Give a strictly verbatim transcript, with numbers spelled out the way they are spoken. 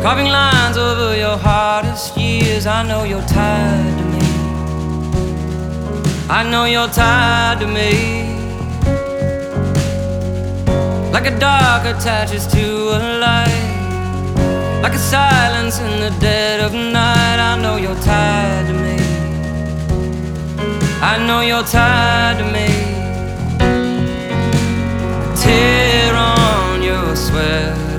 carving lines over your hardest years. I know you're tied to me. I know you're tied to me. Like a dark attaches to a light, like a silence in the dead of night. I know you're tied to me. I know you're tied to me. Tear on your sweater,